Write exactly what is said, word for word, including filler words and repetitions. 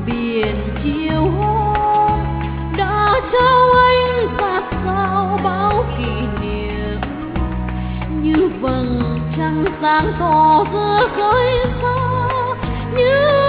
biển chiều hôm đã trao anh sát sao bao kỷ niệm, như vầng trăng sáng tỏ giữa khơi xa, như